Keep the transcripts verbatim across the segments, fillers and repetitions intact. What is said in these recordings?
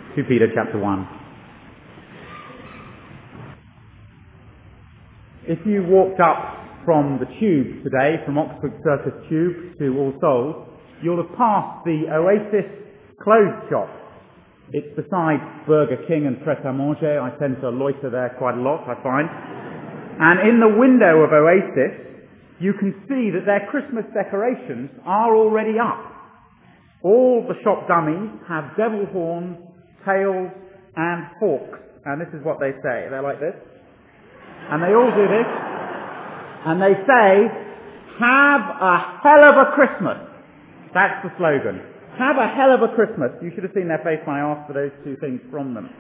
Second Peter chapter one. If you walked up from the Tube today, from Oxford Circus Tube to All Souls, you'll have passed the Oasis clothes shop. It's beside Burger King and Pret a Manger. I tend to loiter there quite a lot, I find. And in the window of Oasis, you can see that their Christmas decorations are already up. All the shop dummies have devil horns, tails, and forks. And this is what they say. They're like this. And they all do this. And they say, "Have a hell of a Christmas." That's the slogan. Have a hell of a Christmas. You should have seen their face when I asked for those two things from them.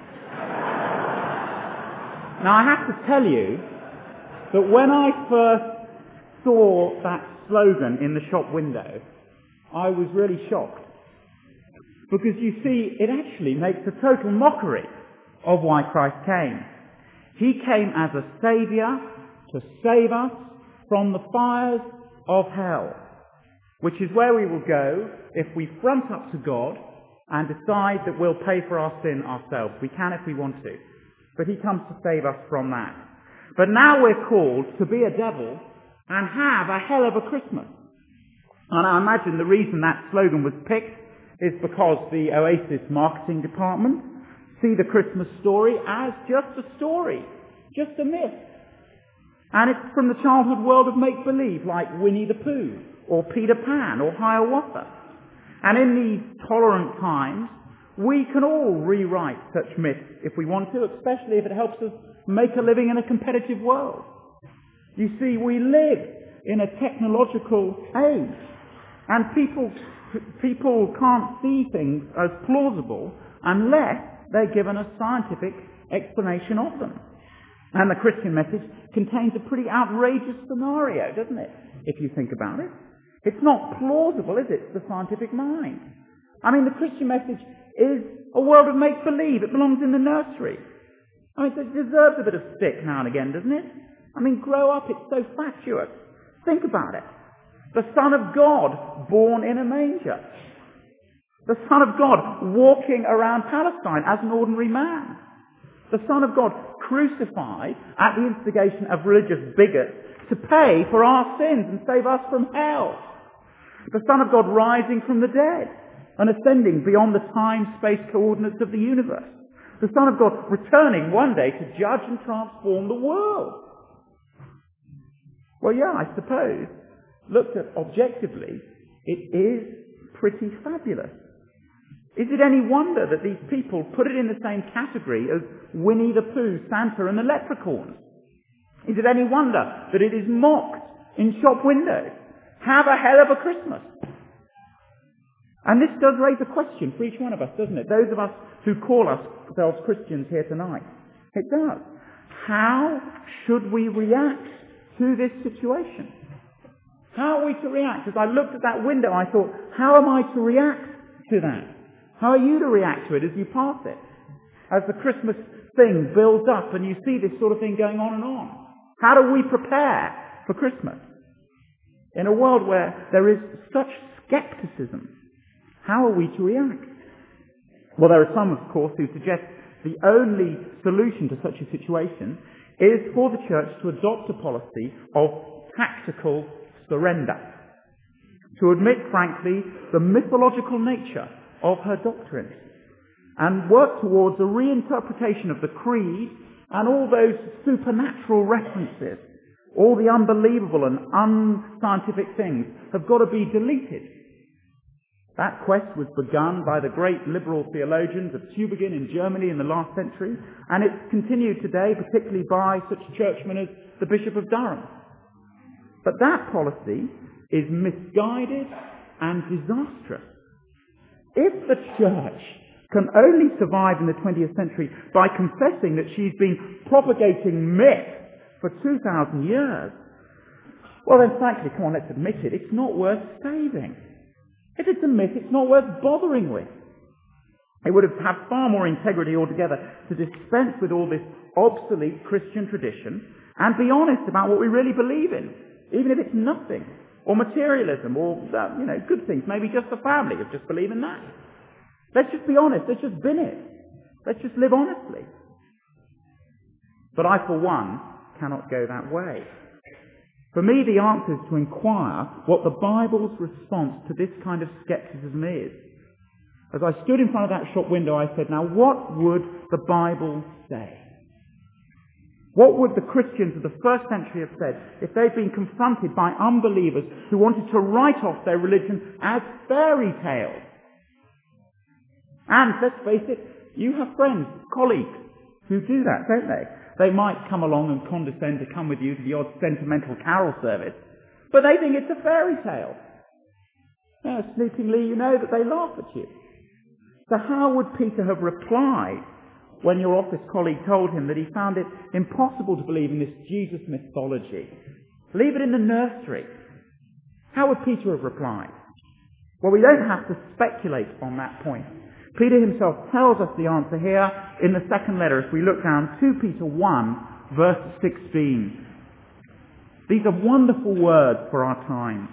Now, I have to tell you that when I first saw that slogan in the shop window, I was really shocked. Because you see, it actually makes a total mockery of why Christ came. He came as a saviour to save us from the fires of hell, which is where we will go if we front up to God and decide that we'll pay for our sin ourselves. We can if we want to. But he comes to save us from that. But now we're called to be a devil and have a hell of a Christmas. And I imagine the reason that slogan was picked is because the Oasis marketing department see the Christmas story as just a story, just a myth. And it's from the childhood world of make-believe, like Winnie the Pooh, or Peter Pan, or Hiawatha. And in these tolerant times, we can all rewrite such myths if we want to, especially if it helps us make a living in a competitive world. You see, we live in a technological age, and people people can't see things as plausible unless they're given a scientific explanation of them. And the Christian message contains a pretty outrageous scenario, doesn't it, if you think about it? It's not plausible, is it, to the scientific mind? I mean, the Christian message is a world of make-believe. It belongs in the nursery. I mean, it deserves a bit of stick now and again, doesn't it? I mean, grow up, it's so fatuous. Think about it. The Son of God born in a manger. The Son of God walking around Palestine as an ordinary man. The Son of God crucified at the instigation of religious bigots to pay for our sins and save us from hell. The Son of God rising from the dead and ascending beyond the time-space coordinates of the universe. The Son of God returning one day to judge and transform the world. Well, yeah, I suppose, looked at objectively, it is pretty fabulous. Is it any wonder that these people put it in the same category as Winnie the Pooh, Santa and the leprechauns? Is it any wonder that it is mocked in shop windows? Have a hell of a Christmas. And this does raise a question for each one of us, doesn't it? Those of us who call ourselves Christians here tonight. It does. How should we react to this situation? How are we to react? As I looked at that window, I thought, how am I to react to that? How are you to react to it as you pass it? As the Christmas thing builds up and you see this sort of thing going on and on. How do we prepare for Christmas? In a world where there is such skepticism, how are we to react? Well, there are some, of course, who suggest the only solution to such a situation is for the church to adopt a policy of tactical surrender. To admit, frankly, the mythological nature of her doctrine and work towards a reinterpretation of the creed and all those supernatural references, all the unbelievable and unscientific things have got to be deleted. That quest was begun by the great liberal theologians of Tübingen in Germany in the last century, and it's continued today, particularly by such churchmen as the Bishop of Durham. But that policy is misguided and disastrous. If the church can only survive in the twentieth century by confessing that she's been propagating myth for two thousand years, well then frankly, come on, let's admit it, it's not worth saving. If it's a myth, it's not worth bothering with. It would have had far more integrity altogether to dispense with all this obsolete Christian tradition and be honest about what we really believe in, even if it's nothing, or materialism, or, uh, you know, good things, maybe just the family, of just believing that. Let's just be honest, let's just bin it. Let's just live honestly. But I, for one, cannot go that way. For me, the answer is to inquire what the Bible's response to this kind of skepticism is. As I stood in front of that shop window, I said, now what would the Bible say? What would the Christians of the first century have said if they'd been confronted by unbelievers who wanted to write off their religion as fairy tales? And let's face it, you have friends, colleagues, who do that, don't they? They might come along and condescend to come with you to the odd sentimental carol service, but they think it's a fairy tale. Yeah, snoopingly, you know that they laugh at you. So how would Peter have replied when your office colleague told him that he found it impossible to believe in this Jesus mythology? Leave it in the nursery. How would Peter have replied? Well, we don't have to speculate on that point. Peter himself tells us the answer here in the second letter if we look down Second Peter one, verse sixteen. These are wonderful words for our time.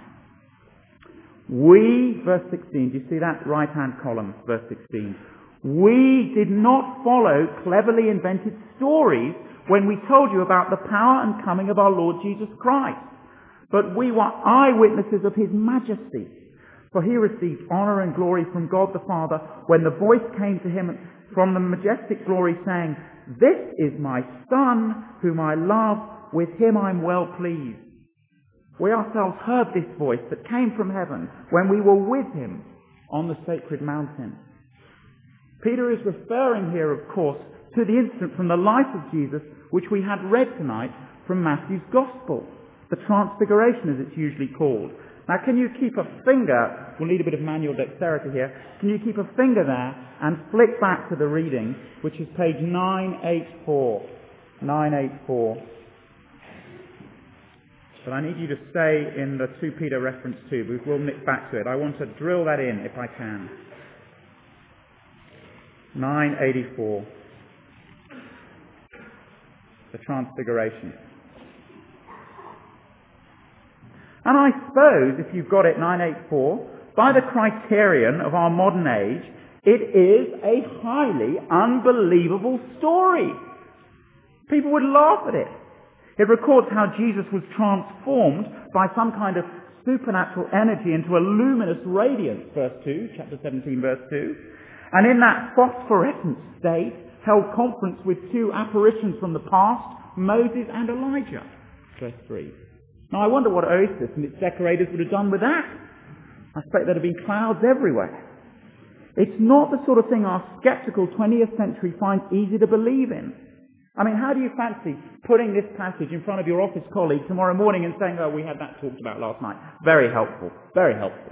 We, verse sixteen, do you see that right-hand column, verse sixteen? We did not follow cleverly invented stories when we told you about the power and coming of our Lord Jesus Christ, but we were eyewitnesses of his majesty. For he received honor and glory from God the Father when the voice came to him from the majestic glory saying, "This is my Son whom I love, with him I'm well pleased." We ourselves heard this voice that came from heaven when we were with him on the sacred mountain. Peter is referring here, of course, to the incident from the life of Jesus which we had read tonight from Matthew's Gospel, the Transfiguration as it's usually called. Now, can you keep a finger, we'll need a bit of manual dexterity here, can you keep a finger there and flick back to the reading, which is page nine eighty-four. nine eighty-four. But I need you to stay in the Second Peter reference too, because we'll nip back to it. I want to drill that in if I can. nine eighty-four. The Transfiguration. And I suppose, if you've got it, nine eighty-four, by the criterion of our modern age, it is a highly unbelievable story. People would laugh at it. It records how Jesus was transformed by some kind of supernatural energy into a luminous radiance, verse two, chapter seventeen, verse two. And in that phosphorescent state, held conference with two apparitions from the past, Moses and Elijah, verse three. Now I wonder what Oasis and its decorators would have done with that. I expect there'd have been clouds everywhere. It's not the sort of thing our sceptical twentieth century finds easy to believe in. I mean, how do you fancy putting this passage in front of your office colleague tomorrow morning and saying, "Oh, we had that talked about last night"? Very helpful. Very helpful.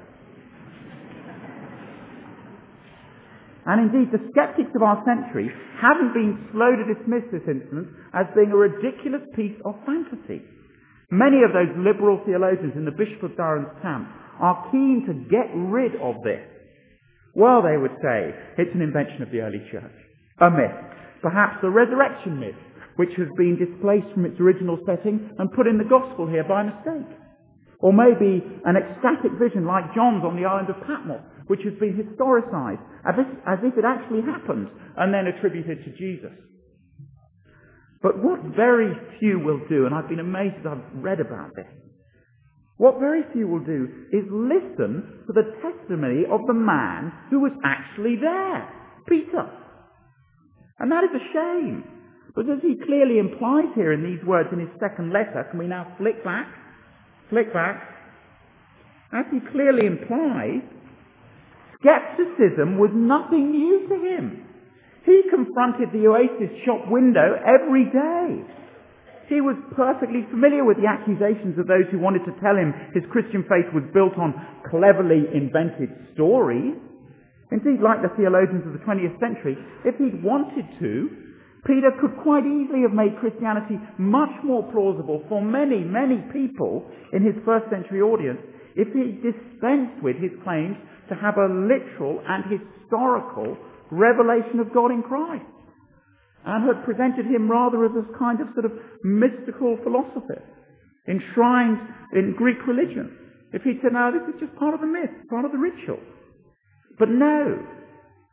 And indeed, the skeptics of our century haven't been slow to dismiss this incident as being a ridiculous piece of fantasy. Many of those liberal theologians in the Bishop of Durham's camp are keen to get rid of this. Well, they would say, it's an invention of the early church. A myth. Perhaps the resurrection myth, which has been displaced from its original setting and put in the gospel here by mistake. Or maybe an ecstatic vision like John's on the island of Patmos, which has been historicised as if, as if it actually happened and then attributed to Jesus. But what very few will do, and I've been amazed as I've read about this, what very few will do is listen to the testimony of the man who was actually there, Peter. And that is a shame, because as he clearly implies here in these words in his second letter, can we now flick back? Flick back. As he clearly implies, skepticism was nothing new to him. He confronted the Oasis shop window every day. He was perfectly familiar with the accusations of those who wanted to tell him his Christian faith was built on cleverly invented stories. Indeed, like the theologians of the twentieth century, if he'd wanted to, Peter could quite easily have made Christianity much more plausible for many, many people in his first century audience if he dispensed with his claims to have a literal and historical revelation of God in Christ, and had presented him rather as a kind of sort of mystical philosopher enshrined in Greek religion. If he'd said, "No, this is just part of the myth, part of the ritual." But no,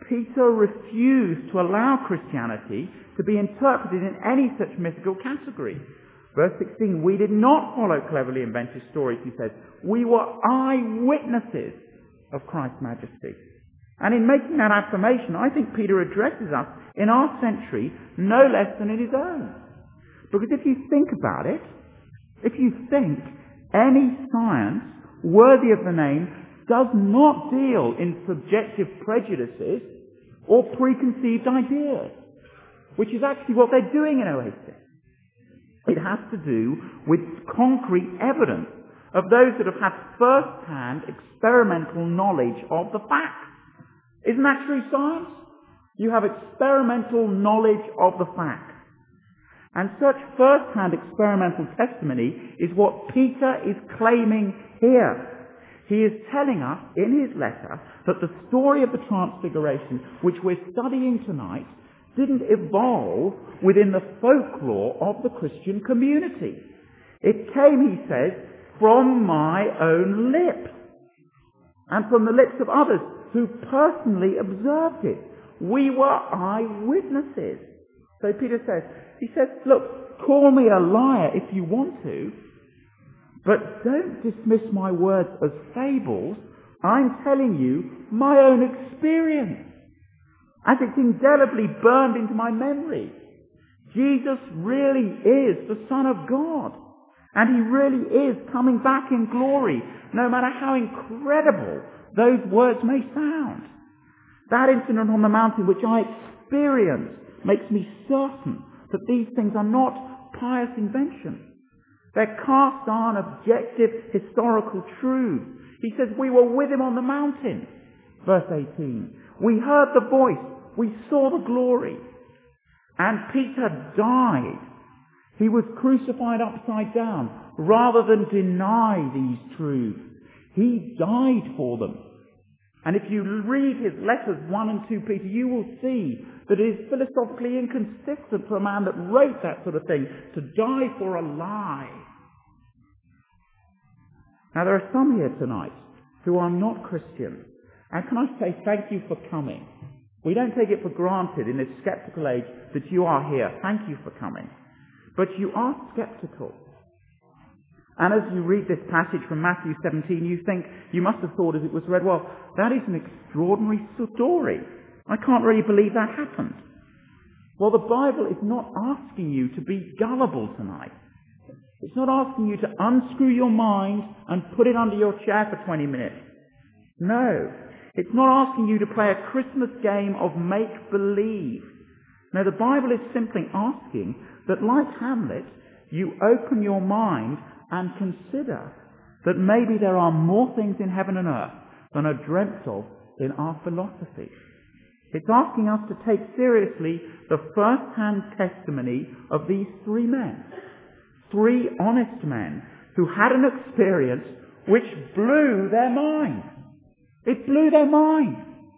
Peter refused to allow Christianity to be interpreted in any such mythical category. Verse sixteen, we did not follow cleverly invented stories, he says. We were eyewitnesses of Christ's majesty. And in making that affirmation, I think Peter addresses us in our century no less than in his own. Because if you think about it, if you think any science worthy of the name does not deal in subjective prejudices or preconceived ideas, which is actually what they're doing in Oasis. It has to do with concrete evidence of those that have had first-hand experimental knowledge of the facts. Isn't that true science? You have experimental knowledge of the facts. And such first-hand experimental testimony is what Peter is claiming here. He is telling us in his letter that the story of the Transfiguration, which we're studying tonight, didn't evolve within the folklore of the Christian community. It came, he says, from my own lips and from the lips of others who personally observed it. We were eyewitnesses. So Peter says, he says, look, call me a liar if you want to, but don't dismiss my words as fables. I'm telling you my own experience, as it's indelibly burned into my memory. Jesus really is the Son of God, and he really is coming back in glory, no matter how incredible those words may sound. That incident on the mountain which I experienced makes me certain that these things are not pious inventions. They're cast on objective historical truths. He says, we were with him on the mountain. Verse eighteen. We heard the voice. We saw the glory. And Peter died. He was crucified upside down rather than deny these truths. He died for them. And if you read his letters one and two Peter, you will see that it is philosophically inconsistent for a man that wrote that sort of thing to die for a lie. Now there are some here tonight who are not Christians. And can I say thank you for coming. We don't take it for granted in this skeptical age that you are here. Thank you for coming. But you are skeptical. And as you read this passage from Matthew seventeen, you think, you must have thought as it was read, well, that is an extraordinary story. I can't really believe that happened. Well, the Bible is not asking you to be gullible tonight. It's not asking you to unscrew your mind and put it under your chair for twenty minutes. No. It's not asking you to play a Christmas game of make-believe. No, the Bible is simply asking that, like Hamlet, you open your mind and consider that maybe there are more things in heaven and earth than are dreamt of in our philosophy. It's asking us to take seriously the first-hand testimony of these three men. Three honest men who had an experience which blew their mind. It blew their mind.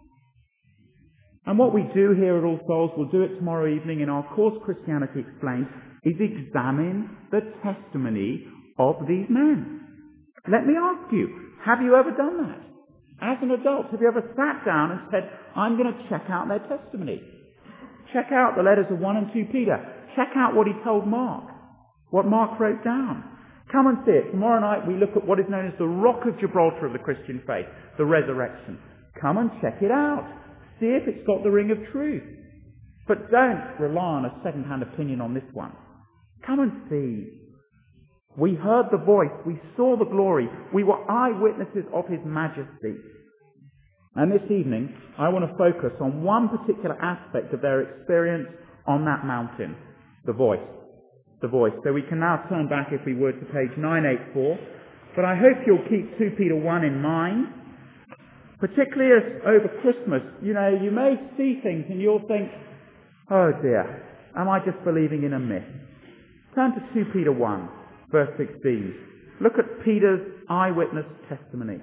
And what we do here at All Souls, we'll do it tomorrow evening in our course Christianity Explained, is examine the testimony of these men. Let me ask you, have you ever done that? As an adult, have you ever sat down and said, I'm going to check out their testimony? Check out the letters of one and two Peter. Check out what he told Mark, what Mark wrote down. Come and see it. Tomorrow night we look at what is known as the Rock of Gibraltar of the Christian faith, the resurrection. Come and check it out. See if it's got the ring of truth. But don't rely on a second-hand opinion on this one. Come and see. We heard the voice. We saw the glory. We were eyewitnesses of his majesty. And this evening, I want to focus on one particular aspect of their experience on that mountain. The voice. The voice. So we can now turn back, if we would, to page nine eighty-four. But I hope you'll keep two Peter one in mind. Particularly as over Christmas, you know, you may see things and you'll think, oh dear, am I just believing in a myth? Turn to two Peter one, verse sixteen. Look at Peter's eyewitness testimony.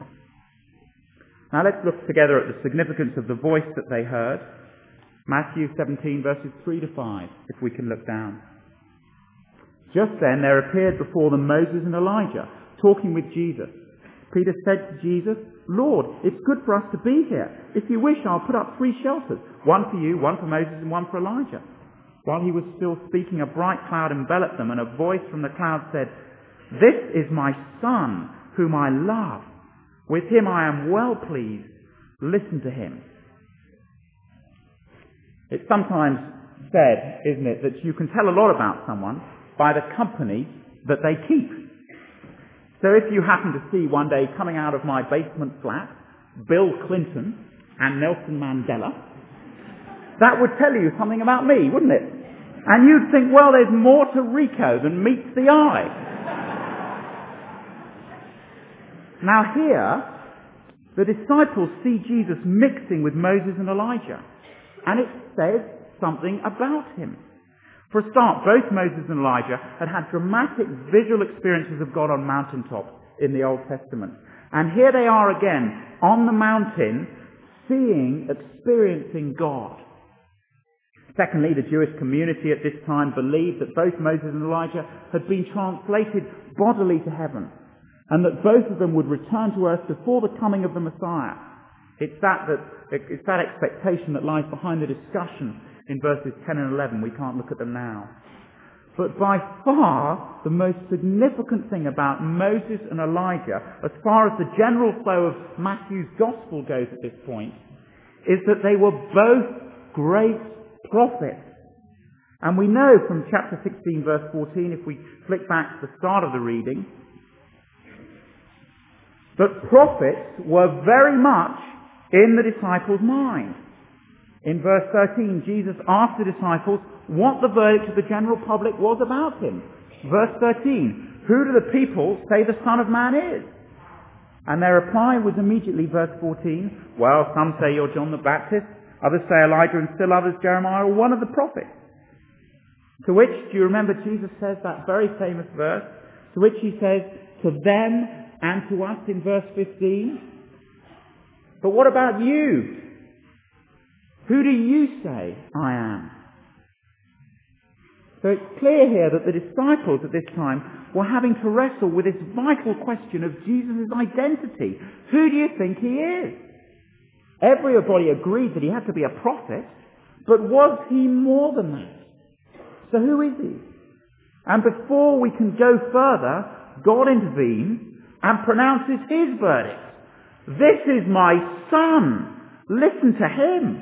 Now let's look together at the significance of the voice that they heard. Matthew seventeen, verses three to five, if we can look down. Just then there appeared before them Moses and Elijah, talking with Jesus. Peter said to Jesus, Lord, it's good for us to be here. If you wish, I'll put up three shelters, one for you, one for Moses, and one for Elijah. While he was still speaking, a bright cloud enveloped them, and a voice from the cloud said, This is my Son, whom I love. With him I am well pleased. Listen to him. It's sometimes said, isn't it, that you can tell a lot about someone by the company that they keep. So if you happen to see one day coming out of my basement flat Bill Clinton and Nelson Mandela, that would tell you something about me, wouldn't it? And you'd think, well, there's more to Rico than meets the eye. Now here, the disciples see Jesus mixing with Moses and Elijah, and it says something about him. For a start, both Moses and Elijah had had dramatic visual experiences of God on mountaintops in the Old Testament. And here they are again, on the mountain, seeing, experiencing God. Secondly, the Jewish community at this time believed that both Moses and Elijah had been translated bodily to heaven, and that both of them would return to earth before the coming of the Messiah. It's that, that, it's that expectation that lies behind the discussion in verses ten and eleven. We can't look at them now. But by far, the most significant thing about Moses and Elijah, as far as the general flow of Matthew's Gospel goes at this point, is that they were both great prophets. And we know from chapter sixteen, verse fourteen, if we flick back to the start of the reading, that prophets were very much in the disciples' mind. In verse thirteen, Jesus asked the disciples what the verdict of the general public was about him. Verse thirteen, who do the people say the Son of Man is? And their reply was immediately, verse fourteen, well, some say you're John the Baptist, others say Elijah, and still others Jeremiah or one of the prophets. To which, do you remember Jesus says that very famous verse? To which he says, to them and to us in verse fifteen, but what about you? Who do you say I am? So it's clear here that the disciples at this time were having to wrestle with this vital question of Jesus' identity. Who do you think he is? Everybody agreed that he had to be a prophet, but was he more than that? So who is he? And before we can go further, God intervenes and pronounces his verdict. This is my Son. Listen to him.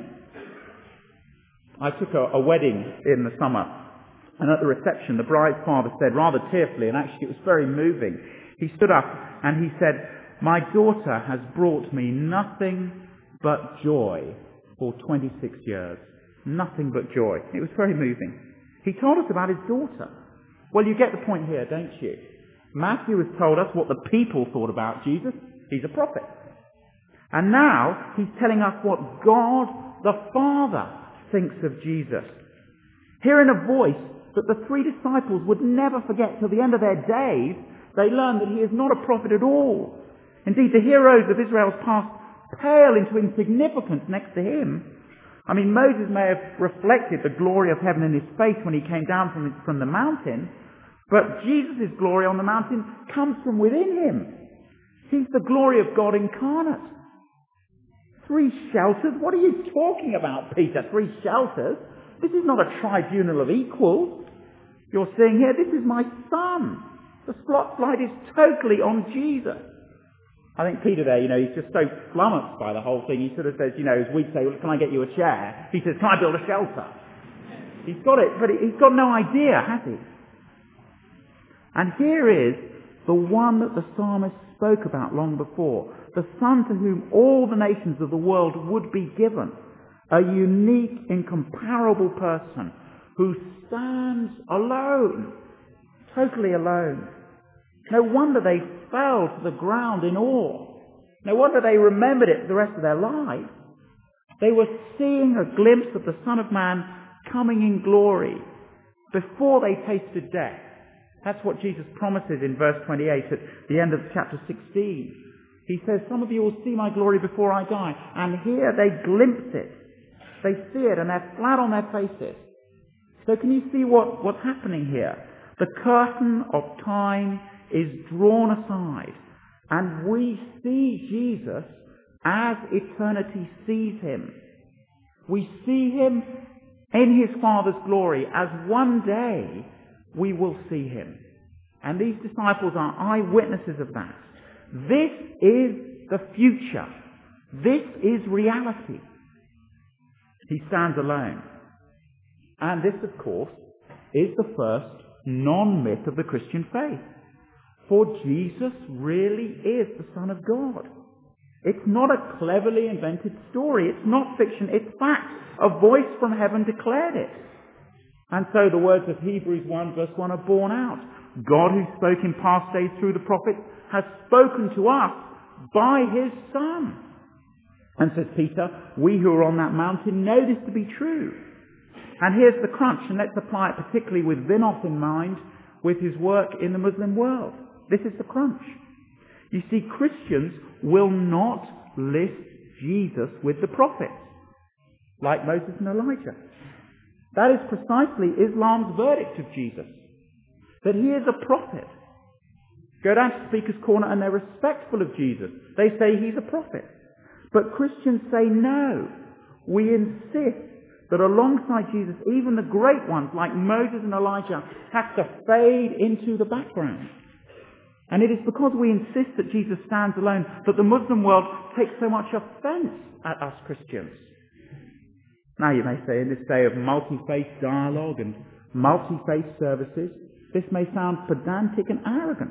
I took a, a wedding in the summer, and at the reception the bride's father said rather tearfully, and actually it was very moving, he stood up and he said, my daughter has brought me nothing but joy for twenty-six years. Nothing but joy. It was very moving. He told us about his daughter. Well, you get the point here, don't you? Matthew has told us what the people thought about Jesus. He's a prophet. And now he's telling us what God the Father thinks of Jesus. Hearing a voice that the three disciples would never forget till the end of their days, they learned that he is not a prophet at all. Indeed, the heroes of Israel's past pale into insignificance next to him. I mean, Moses may have reflected the glory of heaven in his face when he came down from, from the mountain, but Jesus' glory on the mountain comes from within him. He's the glory of God incarnate. Three shelters? What are you talking about, Peter? Three shelters? This is not a tribunal of equals. You're saying here, this is my Son. The spotlight is totally on Jesus. I think Peter there, you know, he's just so flummoxed by the whole thing. He sort of says, you know, as we'd say, well, can I get you a chair? He says, can I build a shelter? He's got it, but he's got no idea, has he? And here is the one that the psalmist spoke about long before. The Son to whom all the nations of the world would be given. A unique, incomparable person who stands alone. Totally alone. No wonder they fell to the ground in awe. No wonder they remembered it for the rest of their lives. They were seeing a glimpse of the Son of Man coming in glory before they tasted death. That's what Jesus promises in verse twenty-eight at the end of chapter sixteen. He says, some of you will see my glory before I die. And here they glimpse it. They see it and they're flat on their faces. So can you see what, what's happening here? The curtain of time is drawn aside. And we see Jesus as eternity sees him. We see him in his Father's glory as one day we will see him. And these disciples are eyewitnesses of that. This is the future. This is reality. He stands alone. And this, of course, is the first non-myth of the Christian faith. For Jesus really is the Son of God. It's not a cleverly invented story. It's not fiction. It's fact. A voice from heaven declared it. And so the words of Hebrews one verse one are borne out. God, who spoke in past days through the prophets, has spoken to us by his Son. And says Peter, we who are on that mountain know this to be true. And here's the crunch, and let's apply it particularly with Vinod in mind, with his work in the Muslim world. This is the crunch. You see, Christians will not list Jesus with the prophets, like Moses and Elijah. That is precisely Islam's verdict of Jesus, that he is a prophet. Go down to Speaker's Corner and they're respectful of Jesus. They say he's a prophet. But Christians say no. We insist that alongside Jesus, even the great ones like Moses and Elijah have to fade into the background. And it is because we insist that Jesus stands alone that the Muslim world takes so much offence at us Christians. Now you may say, in this day of multi-faith dialogue and multi-faith services, this may sound pedantic and arrogant.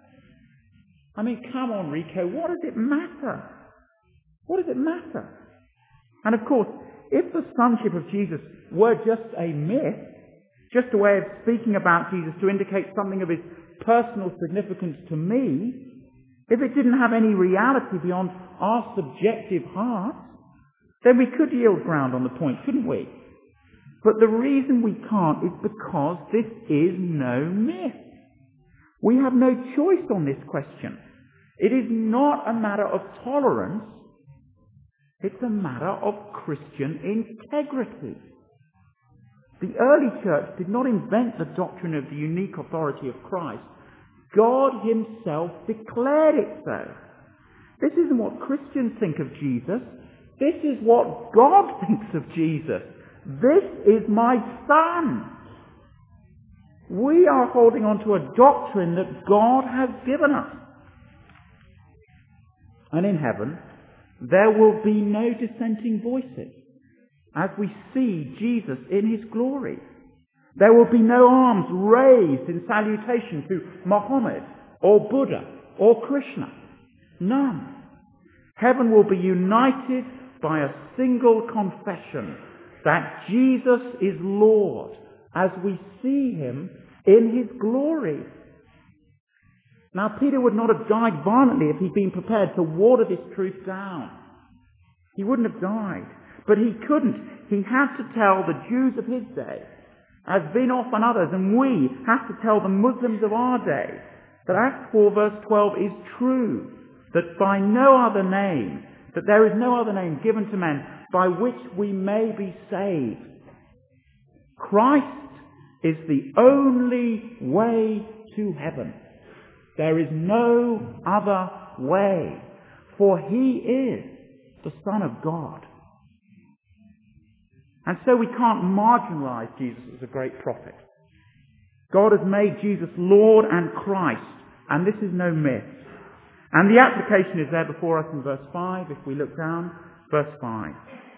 I mean, come on, Rico, what does it matter? What does it matter? And of course, if the sonship of Jesus were just a myth, just a way of speaking about Jesus to indicate something of his personal significance to me, if it didn't have any reality beyond our subjective hearts, then we could yield ground on the point, couldn't we? But the reason we can't is because this is no myth. We have no choice on this question. It is not a matter of tolerance. It's a matter of Christian integrity. The early church did not invent the doctrine of the unique authority of Christ. God himself declared it so. This isn't what Christians think of Jesus. This is what God thinks of Jesus. This is my Son. We are holding on to a doctrine that God has given us. And in heaven, there will be no dissenting voices as we see Jesus in his glory. There will be no arms raised in salutation to Muhammad or Buddha or Krishna. None. Heaven will be united by a single confession that Jesus is Lord as we see him in his glory. Now, Peter would not have died violently if he'd been prepared to water this truth down. He wouldn't have died. But he couldn't. He had to tell the Jews of his day, as Vinod and others, and we have to tell the Muslims of our day, that Acts four verse twelve is true, that by no other name, that there is no other name given to men by which we may be saved. Christ is the only way to heaven. There is no other way, for he is the Son of God. And so we can't marginalize Jesus as a great prophet. God has made Jesus Lord and Christ, and this is no myth. And the application is there before us in verse five, if we look down, verse five.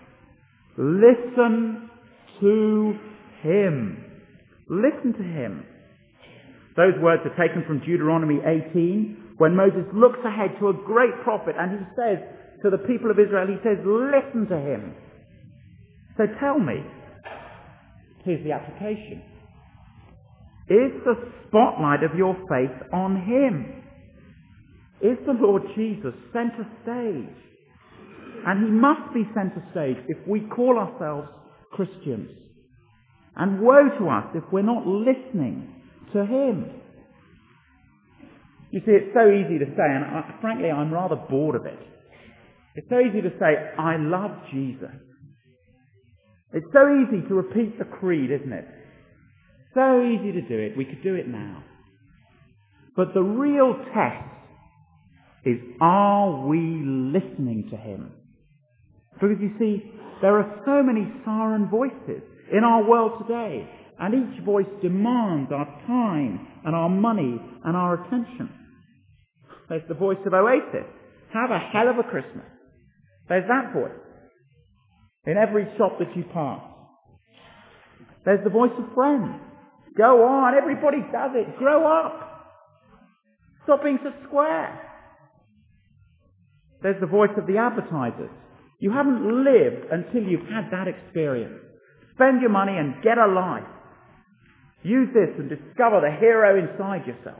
Listen to him. Listen to him. Those words are taken from Deuteronomy eighteen, when Moses looks ahead to a great prophet and he says to the people of Israel, he says, listen to him. So tell me, here's the application. Is the spotlight of your faith on him? Is the Lord Jesus centre stage? And he must be centre stage if we call ourselves Christians. And woe to us if we're not listening to him. You see, it's so easy to say, and I, frankly I'm rather bored of it. It's so easy to say, I love Jesus. It's so easy to repeat the creed, isn't it? So easy to do it. We could do it now. But the real test is, are we listening to him? Because you see, there are so many siren voices in our world today, and each voice demands our time and our money and our attention. There's the voice of Oasis. Have a hell of a Christmas. There's that voice in every shop that you pass. There's the voice of Friends. Go on, everybody does it. Grow up. Stop being so square. There's the voice of the advertisers. You haven't lived until you've had that experience. Spend your money and get a life. Use this and discover the hero inside yourself.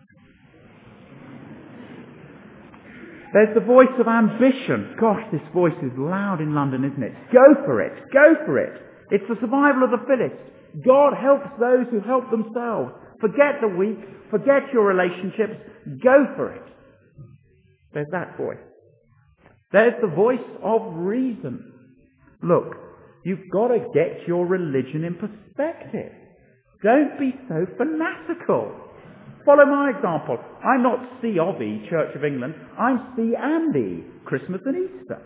There's the voice of ambition. Gosh, this voice is loud in London, isn't it? Go for it. Go for it. It's the survival of the fittest. God helps those who help themselves. Forget the weak. Forget your relationships. Go for it. There's that voice. There's the voice of reason. Look, you've got to get your religion in perspective. Don't be so fanatical. Follow my example. I'm not C of E, Church of England. I'm C and E, Christmas and Easter.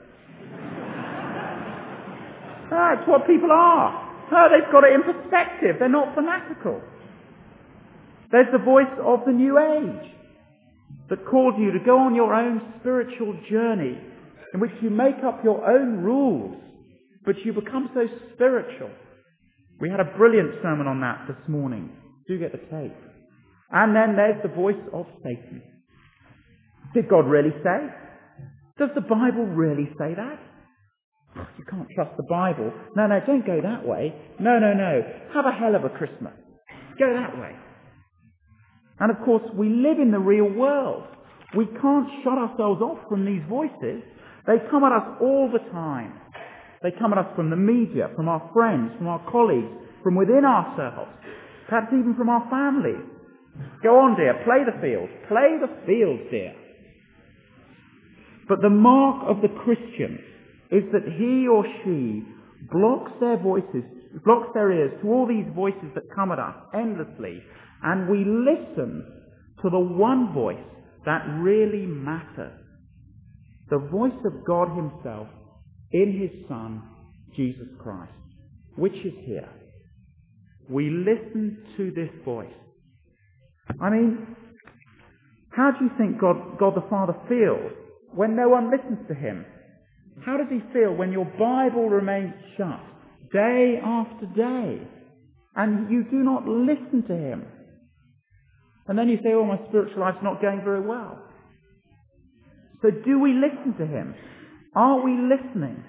That's what people are. No, they've got it in perspective. They're not fanatical. There's the voice of the New Age that calls you to go on your own spiritual journey in which you make up your own rules, but you become so spiritual. We had a brilliant sermon on that this morning. Do get the tape. And then there's the voice of Satan. Did God really say? Does the Bible really say that? You can't trust the Bible. No, no, don't go that way. No, no, no. Have a hell of a Christmas. Go that way. And of course, we live in the real world. We can't shut ourselves off from these voices. They come at us all the time. They come at us from the media, from our friends, from our colleagues, from within ourselves, perhaps even from our families. Go on, dear, play the field. Play the field, dear. But the mark of the Christian is that he or she blocks their voices, blocks their ears to all these voices that come at us endlessly, and we listen to the one voice that really matters. The voice of God himself in his Son, Jesus Christ, which is here. We listen to this voice. I mean, how do you think God, God the Father feels when no one listens to him? How does he feel when your Bible remains shut day after day and you do not listen to him? And then you say, oh, my spiritual life's not going very well. So do we listen to him? Are we listening?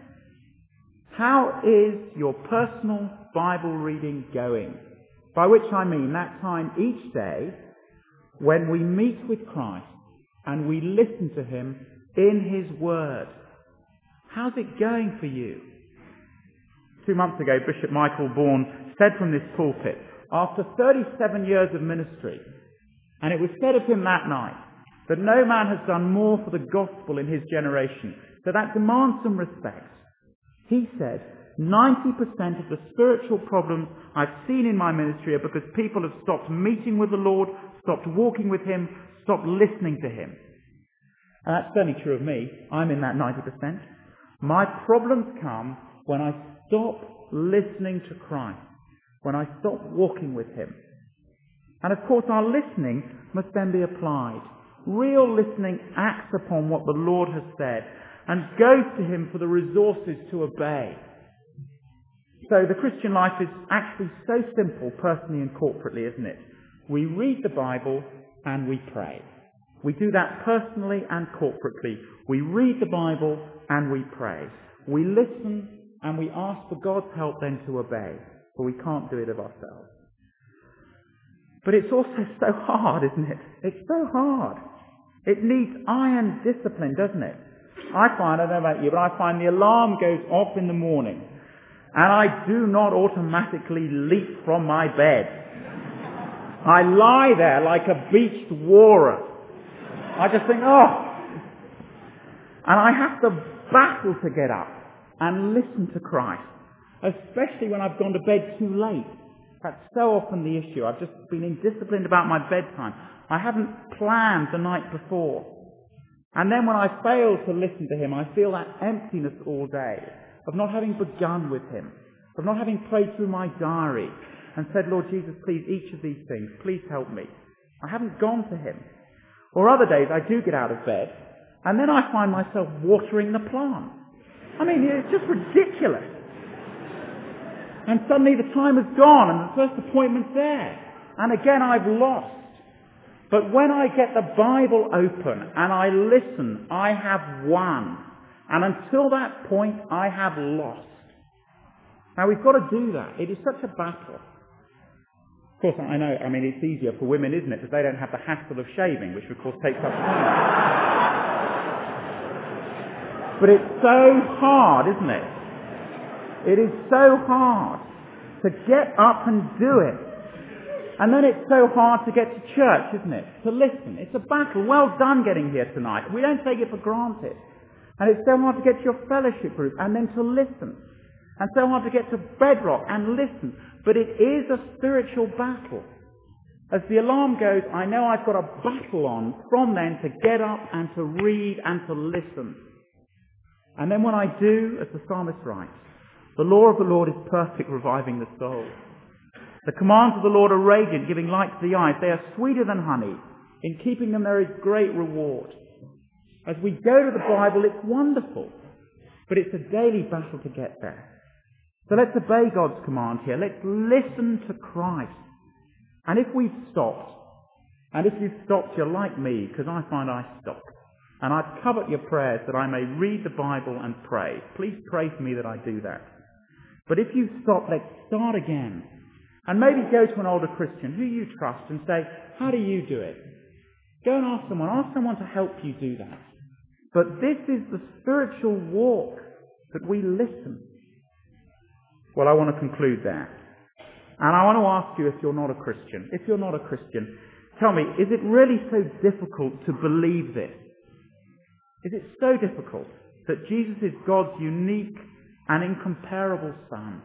How is your personal Bible reading going? By which I mean that time each day when we meet with Christ and we listen to him in his word. How's it going for you? Two months ago, Bishop Michael Bourne said from this pulpit, after thirty-seven years of ministry, and it was said of him that night, that no man has done more for the gospel in his generation, so that demands some respect. He said, ninety percent of the spiritual problems I've seen in my ministry are because people have stopped meeting with the Lord, stopped walking with him, stopped listening to him. And that's certainly true of me. I'm in that ninety percent. My problems come when I stop listening to Christ, when I stop walking with him. And of course our listening must then be applied. Real listening acts upon what the Lord has said and goes to him for the resources to obey. So the Christian life is actually so simple, personally and corporately, isn't it? We read the Bible and we pray. We do that personally and corporately. We read the Bible and we pray. We listen and we ask for God's help then to obey, for we can't do it of ourselves. But it's also so hard, isn't it? It's so hard. It needs iron discipline, doesn't it? I find, I don't know about you, but I find the alarm goes off in the morning and I do not automatically leap from my bed. I lie there like a beached walrus. I just think, oh. And I have to battle to get up and listen to Christ, especially when I've gone to bed too late. That's so often the issue. I've just been indisciplined about my bedtime. I haven't planned the night before. And then when I fail to listen to him, I feel that emptiness all day of not having begun with him, of not having prayed through my diary and said, Lord Jesus, please, each of these things, please help me. I haven't gone to him. Or other days I do get out of bed and then I find myself watering the plant. I mean, it's just ridiculous. And suddenly the time has gone and the first appointment's there. And again I've lost. But when I get the Bible open and I listen, I have won. And until that point, I have lost. Now we've got to do that. It is such a battle. Of course, I know, I mean, it's easier for women, isn't it? Because they don't have the hassle of shaving, which of course takes up time. But it's so hard, isn't it? It is so hard to get up and do it. And then it's so hard to get to church, isn't it? To listen. It's a battle. Well done getting here tonight. We don't take it for granted. And it's so hard to get to your fellowship group and then to listen. And so hard to get to Bedrock and listen. But it is a spiritual battle. As the alarm goes, I know I've got a battle on from then to get up and to read and to listen. And then when I do, as the psalmist writes, the law of the Lord is perfect, reviving the soul. The commands of the Lord are radiant, giving light to the eyes. They are sweeter than honey. In keeping them there is great reward. As we go to the Bible, it's wonderful. But it's a daily battle to get there. So let's obey God's command here. Let's listen to Christ. And if we've stopped, and if you've stopped, you're like me, because I find I stop. And I've covered your prayers that I may read the Bible and pray. Please pray for me that I do that. But if you stop, let's start again. And maybe go to an older Christian who you trust and say, how do you do it? Go and ask someone. Ask someone to help you do that. But this is the spiritual walk, that we listen. Well, I want to conclude there. And I want to ask you, if you're not a Christian, if you're not a Christian, tell me, is it really so difficult to believe this? Is it so difficult that Jesus is God's unique and incomparable Son?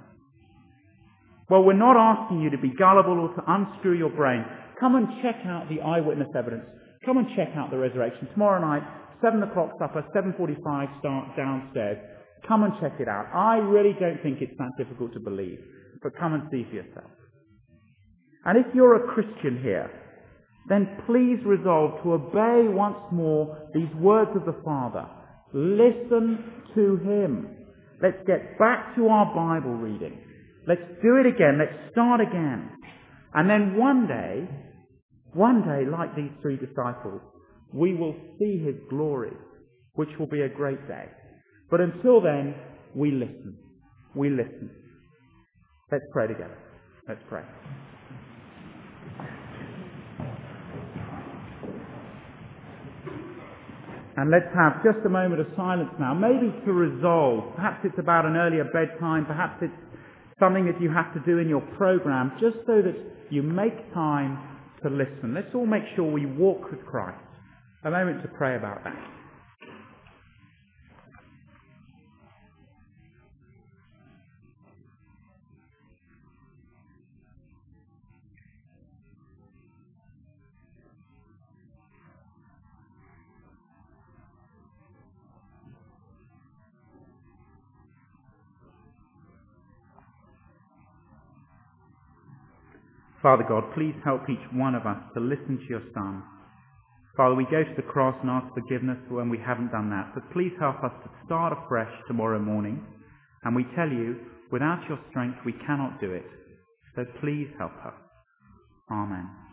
Well, we're not asking you to be gullible or to unscrew your brain. Come and check out the eyewitness evidence. Come and check out the resurrection. Tomorrow night, seven o'clock supper, seven forty-five start downstairs. Come and check it out. I really don't think it's that difficult to believe. But come and see for yourself. And if you're a Christian here, then please resolve to obey once more these words of the Father. Listen to him. Let's get back to our Bible reading. Let's do it again. Let's start again. And then one day, one day, like these three disciples, we will see his glory, which will be a great day. But until then, we listen. We listen. Let's pray together. Let's pray. And let's have just a moment of silence now, maybe to resolve. Perhaps it's about an earlier bedtime. Perhaps it's something that you have to do in your program, just so that you make time to listen. Let's all make sure we walk with Christ. A moment to pray about that. Father God, please help each one of us to listen to your Son. Father, we go to the cross and ask forgiveness when we haven't done that. But please help us to start afresh tomorrow morning. And we tell you, without your strength, we cannot do it. So please help us. Amen.